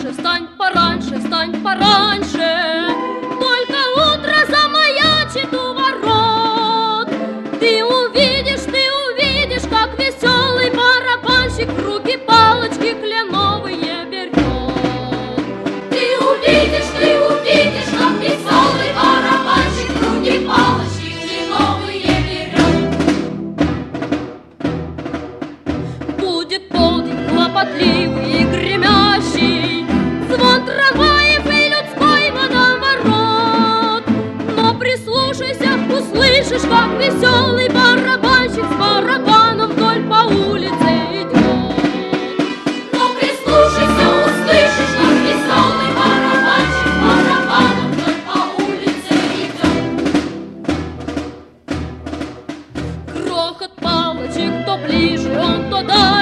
встань пораньше, только утро замаячит у ворот. Ты увидишь, как веселый барабанщик в руки палочки кленовые берет. Ты увидишь, как веселый барабанщик в руки палочки кленовые берет. Будет полдень хлопотливый и гремящий, звон трамваев и людской водоворот. Но прислушайся, услышишь, как веселый барабанщик с барабаном вдоль по улице идет. Но прислушайся, услышишь, как веселый барабанщик с барабаном вдоль по улице идет. Грохот палочек то ближе, он то дальше.